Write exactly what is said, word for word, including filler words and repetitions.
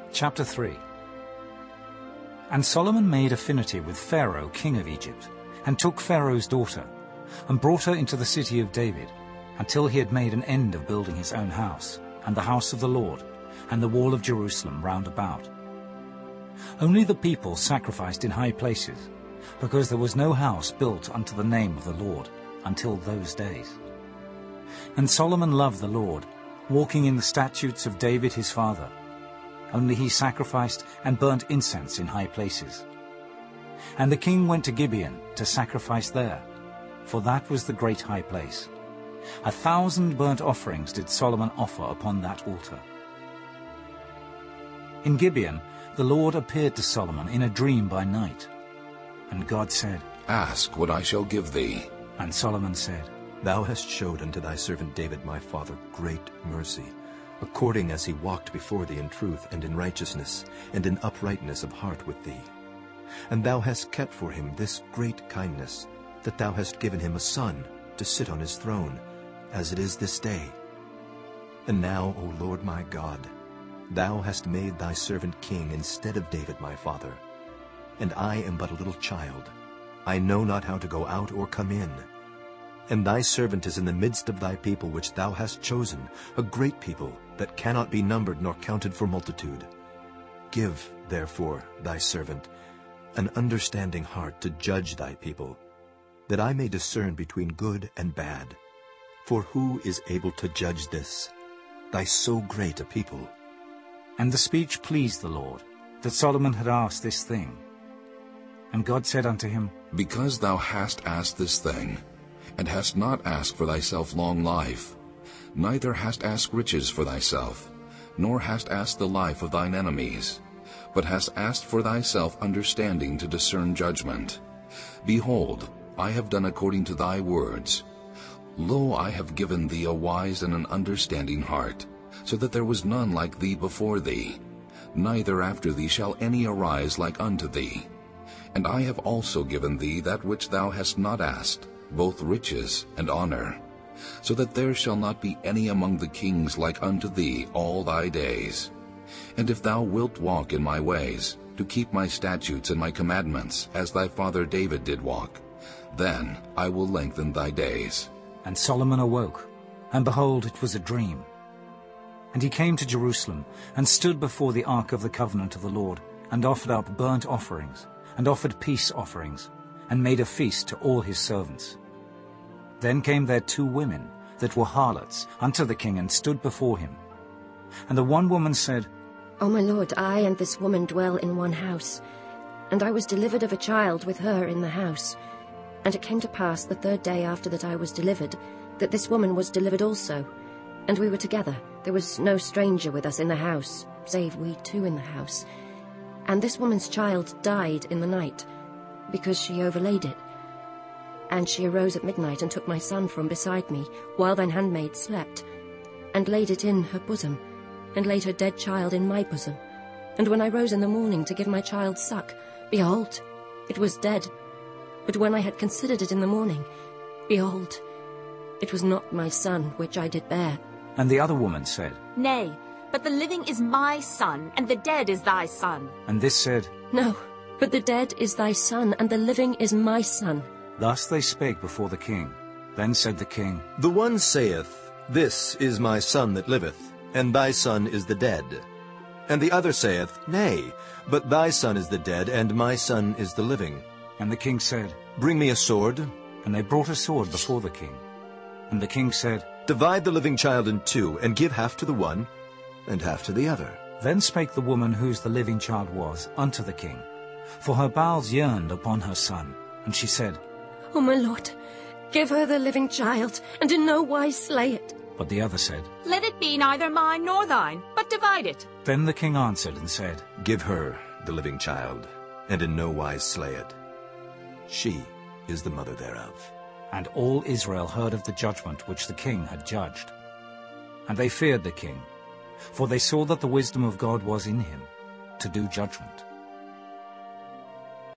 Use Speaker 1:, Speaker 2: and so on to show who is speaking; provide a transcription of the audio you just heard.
Speaker 1: Chapter three. And Solomon made affinity with Pharaoh, king of Egypt, and took Pharaoh's daughter, and brought her into the city of David, until he had made an end of building his own house, and the house of the Lord, and the wall of Jerusalem round about. Only the people sacrificed in high places, because there was no house built unto the name of the Lord, until those days. And Solomon loved the Lord, walking in the statutes of David his father. Only he sacrificed and burnt incense in high places. And the king went to Gibeon to sacrifice there, for that was the great high place. A thousand burnt offerings did Solomon offer upon that altar. In Gibeon the Lord appeared to Solomon in a dream by night. And God said,
Speaker 2: Ask what I shall give thee.
Speaker 1: And Solomon said,
Speaker 3: Thou hast showed unto thy servant David my father great mercy, according as he walked before thee in truth and in righteousness, and in uprightness of heart with thee. And thou hast kept for him this great kindness, that thou hast given him a son to sit on his throne, as it is this day. And now, O Lord my God, thou hast made thy servant king instead of David my father. And I am but a little child. I know not how to go out or come in. And thy servant is in the midst of thy people which thou hast chosen, a great people that cannot be numbered nor counted for multitude. Give, therefore, thy servant an understanding heart to judge thy people, that I may discern between good and bad. For who is able to judge this, thy so great a people?
Speaker 1: And the speech pleased the Lord, that Solomon had asked this thing. And God said unto him,
Speaker 2: Because thou hast asked this thing, and hast not asked for thyself long life, neither hast asked riches for thyself, nor hast asked the life of thine enemies, but hast asked for thyself understanding to discern judgment. Behold, I have done according to thy words. Lo, I have given thee a wise and an understanding heart, so that there was none like thee before thee, neither after thee shall any arise like unto thee. And I have also given thee that which thou hast not asked, both riches and honor, so that there shall not be any among the kings like unto thee all thy days. And if thou wilt walk in my ways, to keep my statutes and my commandments, as thy father David did walk, then I will lengthen thy days.
Speaker 1: And Solomon awoke, and behold, it was a dream. And he came to Jerusalem, and stood before the ark of the covenant of the Lord, and offered up burnt offerings, and offered peace offerings, and made a feast to all his servants. Then came there two women that were harlots unto the king, and stood before him. And the one woman said,
Speaker 4: O my lord, I and this woman dwell in one house, and I was delivered of a child with her in the house. And it came to pass the third day after that I was delivered, that this woman was delivered also. And we were together. There was no stranger with us in the house, save we two in the house. And this woman's child died in the night, because she overlaid it. And she arose at midnight, and took my son from beside me, while thine handmaid slept, and laid it in her bosom, and laid her dead child in my bosom. And when I rose in the morning to give my child suck, behold, it was dead. But when I had considered it in the morning, behold, it was not my son which I did bear.
Speaker 1: And the other woman said,
Speaker 5: Nay, but the living is my son, and the dead is thy son.
Speaker 1: And this said,
Speaker 4: No, but the dead is thy son, and the living is my son.
Speaker 1: Thus they spake before the king. Then said the king,
Speaker 3: The one saith, This is my son that liveth, and thy son is the dead. And the other saith, Nay, but thy son is the dead, and my son is the living.
Speaker 1: And the king said,
Speaker 3: Bring me a sword.
Speaker 1: And they brought a sword before the king. And the king said,
Speaker 3: Divide the living child in two, and give half to the one, and half to the other.
Speaker 1: Then spake the woman whose the living child was unto the king, for her bowels yearned upon her son. And she said,
Speaker 4: O my lord, give her the living child, and in no wise slay it.
Speaker 1: But the other said,
Speaker 5: Let it be neither mine nor thine, but divide it.
Speaker 1: Then the king answered and said,
Speaker 3: Give her the living child, and in no wise slay it. She is the mother thereof.
Speaker 1: And all Israel heard of the judgment which the king had judged. And they feared the king, for they saw that the wisdom of God was in him, to do judgment.